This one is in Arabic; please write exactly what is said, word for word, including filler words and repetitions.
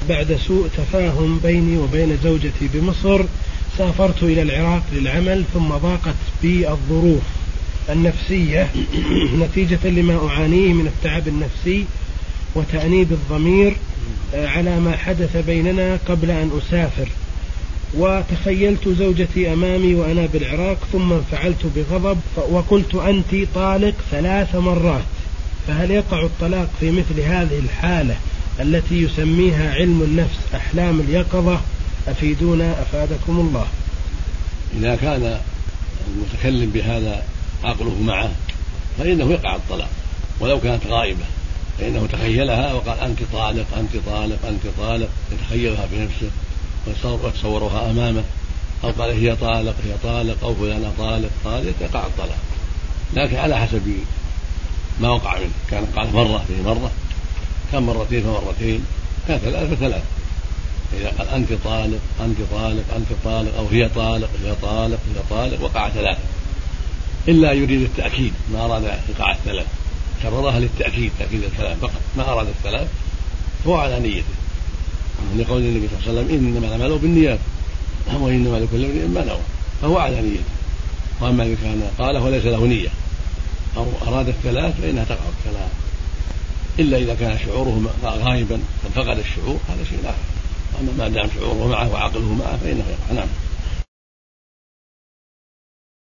بعد سوء تفاهم بيني وبين زوجتي بمصر سافرت إلى العراق للعمل، ثم ضاقت بي الظروف النفسية نتيجة لما أعانيه من التعب النفسي وتأنيب الضمير على ما حدث بيننا قبل أن أسافر، وتخيلت زوجتي أمامي وأنا بالعراق، ثم انفعلت بغضب وقلت أنت طالق ثلاث مرات. فهل يقع الطلاق في مثل هذه الحالة التي يسميها علم النفس أحلام اليقظة؟ أفيدونا أفادكم الله. إذا كان المتكلم بهذا عقله معه فإنه يقع الطلاق ولو كانت غائبة، فإنه تخيلها وقال أنت طالق أنت طالق أنت طالق، يتخيلها بنفسه وتصورها أمامه، أو قال هي طالق هي طالق أو فلانة طالق طالق، يقع الطلاق. لكن على حسب ما وقع منه، كان قال مرة في مرة، كان مرتين فمرتين، كان ثلاث فثلاث. إذا قال أنت طالق أنت طالق أنت طالق أو هي طالق هي طالق هي طالق، وقع ثلاث، إلا يريد التأكيد، ما أراد إيقاع الثلاث، كررها للتأكيد تأكيد الكلام فقط، ما أراد الثلاث، هو على نيته، لقول النبي صلى الله عليه وسلم إنما الأعمال بالنيات وإنما لكل امرئ ما نوى، فهو على نيته. وأما إن كان قاله وليس له نية أو أراد الثلاث فإنها تقع الثلاث، إلا إذا كان شعوره غائبا فقد الشعور، هذا شيء آخر. أما ما دام شعوره معه وعقله معه فإنه يقع. نعم.